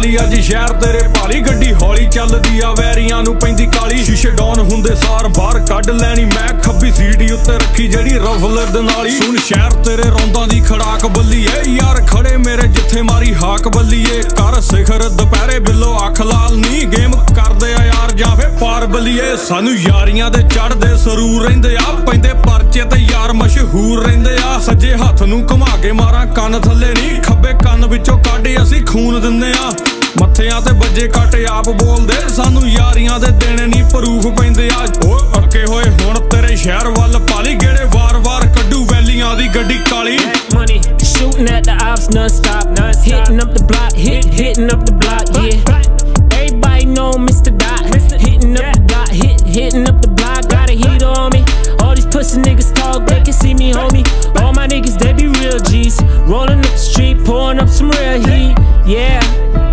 ਪਾਲੀ ਅੱਜ ਸ਼ਹਿਰ ਤੇਰੇ ਭਾਲੀ ਗੱਡੀ ਹੌਲੀ ਚੱਲਦੀ ਆ ਵੈਰੀਆਂ ਨੂੰ ਪੈਂਦੀ ਕਾਲੀ ਸ਼ੀਸ਼ੇ ਡਾਊਨ ਹੁੰਦੇ ਸਾਰ ਬਾਹਰ ਕੱਢ ਲੈਣੀ ਮੈਂ ਖੱਬੀ ਸੀਟੀ ਉੱਤੇ ਰੱਖੀ ਜਿਹੜੀ ਰਫਲਰ ਦੇ ਨਾਲੀ ਸੁਣ ਸ਼ਹਿਰ ਤੇਰੇ ਰੌਂਦਾਂ ਦੀ ਖੜਾਕ ਬੱਲੀਏ ਯਾਰ ਖੜੇ ਮੇਰੇ ਜਿੱਥੇ ਮਾਰੀ ਹਾਕ ਬੱਲੀਏ ਕਰ ਸਿਖਰ ਦੁਪਹਿਰੇ ਬਿੱਲੋ ਅੱਖ ਲਾਲ ਨੀ ਗੇਮ ਕਰਦੇ ਆ ਯਾਰ ਜਾਂ ਫੇ ਪਾਰ ਬੱਲੀਏ ਸਾਨੂੰ ਯਾਰੀਆਂ ਦੇ ਚੜਦੇ ਸਰੂਰ ਰਹਿੰਦੇ ਆ ਪੈਂਦੇ ਪਰਚੇ ਤੇ ਯਾਰ ਮਸ਼ਹੂਰ ਰਹਿੰਦੇ ਆ ਸੱਜੇ ਹੱਥ ਨੂੰ ਘੁਮਾ ਕੇ ਮਾਰਾਂ ਕੰਨ ਥੱਲੇ ਨੀ ਖੱਬੇ ਕੰਨ ਵਿੱਚੋਂ ਕੱਢ ਅਸੀਂ ਖੂਨ ਦਿੰਦੇ ਆ ਮੱਥਿਆਂ ਤੇ ਵੱਜੇ ਕੱਟ ਆਪ ਬੋਲਦੇ ਸਾਨੂੰ ਯਾਰੀਆਂ ਦੇ ਦੇਣੇ ਨੀ ਪ੍ਰੂਫ ਪੈਂਦੇ ਆ ਓ ਅੱਕੇ ਹੋਏ ਹੁਣ ਤੇਰੇ ਸ਼ਹਿਰ ਵੱਲ ਪਾਲੀ ਗੇੜੇ ਵਾਰ-ਵਾਰ ਕੱਢੂ ਵੈਲੀਆਂ ਦੀ ਗੱਡੀ ਕਾਲੀ money shooting at the ops non-stop hitting up the block hitting up the block yeah everybody know Mr. Dot hitting up the block hitting up the block got a heater on me all these pussy niggas talk they can see me homie all my niggas they be real G's rolling up the street pouring up some real heat yeah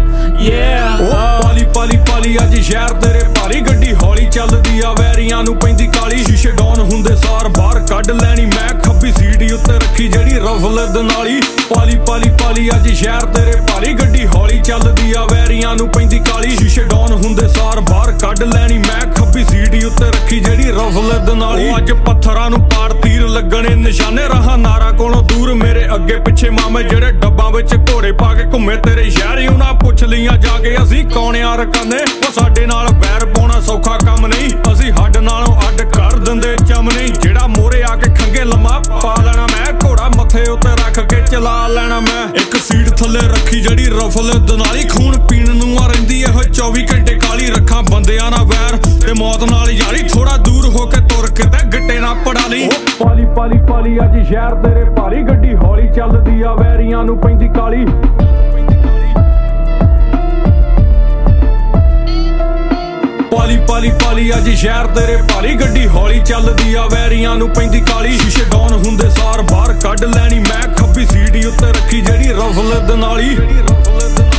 ਪਾਲੀ ਅੱਜ ਸ਼ਹਿਰ ਤੇਰੇ ਭਾਰੀ ਗੱਡੀ ਹੌਲੀ ਚੱਲਦੀ ਆ ਵੈਰੀਆਂ ਨੂੰ ਪੈਂਦੀ ਕਾਲੀ ਸ਼ੀਸ਼ੇ ਡਾਊਨ ਹੁੰਦੇ ਸਾਰ ਬਾਹਰ ਕੱਢ ਲੈਣੀ ਮੈਂ ਖੱਬੀ ਸੀਟੀ ਉੱਤੇ ਰੱਖੀ ਜਿਹੜੀ ਰਫਲਰ ਦੇ ਨਾਲੀ ਪਾਲੀ ਅੱਜ ਸ਼ਹਿਰ ਤੇਰੇ ਭਾਰੀ ਗੱਡੀ ਹੌਲੀ ਚੱਲਦੀ ਆ ਵੈਰੀਆਂ ਨੂੰ ਪੈਂਦੀ ਕਾਲੀ ਸ਼ੀਸ਼ੇ ਡਾਊਨ ਹੁੰਦੇ ਸਾਰ ਬਾਹਰ ਕੱਢ ਲੈਣੀ ਮੈਂ ਖੱਬੀ ਸੀਟੀ ਉੱਤੇ ਰੱਖੀ ਜਿਹੜੀ ਰਫਲਰ ਦੇ ਨਾਲੀ ਅੱਜ ਪੱਥਰਾਂ ਨੂੰ ਪਾੜ ਤੀਰ ਲੱਗਣੇ ਨਿਸ਼ਾਨੇ ਰਹਾ ਨਾਰਾ ਕੋਲੋਂ ਦੂਰ ਮੇਰੇ ਅੱਗੇ ਪਿੱਛੇ ਮਾਮੇ ਜਿਹੜੇ ਡੱਬਾਂ ਵਿੱਚ ਘੋੜੇ ਪਾ ਕੇ ਘੁੰਮੇ ਤੇਰੇ ਸ਼ਹਿਰੀ ਉਹਨਾਂ ਪੁੱਛ ਲੀਆਂ ਜਾ ਕੇ ਅਸੀਂ ਕੌਣ ਆ ਰਕਾਨੇ ਉਹ ਸਾਡੇ ਨਾਲ ਬੈਰ ਪਾਉਣਾ ਸੌਖਾ ਕੰਮ ਨਹੀਂ ਅਸੀਂ ਹੱਡ ਨਾਲੋਂ ਅੱਡ ਕਰ ਦਿੰਦੇ ਚਮ ਨਹੀਂ ਜਿਹੜਾ ਮੋਰੇ ਆ ਕੇ ਖੰਗੇ ਲੰਮਾ ਪਾ ਲੈਣਾ ਮੈਂ ਘੋੜਾ ਮੱਥੇ ਉੱਤੇ ਰੱਖ ਕੇ ਚਲਾ ਲੈਣਾ ਮੈਂ ਇੱਕ ਸੀਟ ਥੱਲੇ ਰੱਖੀ ਜਿਹੜੀ ਰਫਲ ਦਨਾਲੀ ਖੂਨ ਪੀਣ ਨੂੰ ਆ ਰਹਿੰਦੀ ਇਹੋ 24 ਘੰਟੇ ਕਾਲੀ ਰੱਖਾਂ ਬੰਦਿਆਂ ਨਾਲ ਵੈਰ ਤੇ ਮੌਤ ਨਾਲ ਯਾਰੀ ਥੋੜਾ ਦੂਰ ਹੋ ਕੇ ਤੁਰ ਕੇ ਤੇ ਗਿੱਟੇ ਨਾ ਪੜਾ ਲਈ ਪਾਲੀ ਅੱਜ ਸ਼ਹਿਰ ਤੇਰੇ ਭਾਰੀ ਗੱਡੀ ਹੌਲੀ ਚੱਲਦੀ ਆ ਵੈਰੀਆਂ ਨੂੰ ਪੈਂਦੀ ਕਾਲੀ ਪਾਲੀ ਅੱਜ ਸ਼ਹਿਰ ਤੇਰੇ ਭਾਰੀ ਗੱਡੀ ਹੌਲੀ ਚੱਲਦੀ ਆ ਵੈਰੀਆਂ ਨੂੰ ਪੈਂਦੀ ਕਾਲੀ ਸ਼ੀਸ਼ੇ ਡਾਊਨ ਹੁੰਦੇ ਸਾਰ ਬਾਹਰ ਕੱਢ ਲੈਣੀ ਮੈਂ ਖੱਬੀ ਸੀਟੀ ਉੱਤੇ ਰੱਖੀ ਜਿਹੜੀ ਰਫਲਰ ਦੇ ਨਾਲੀ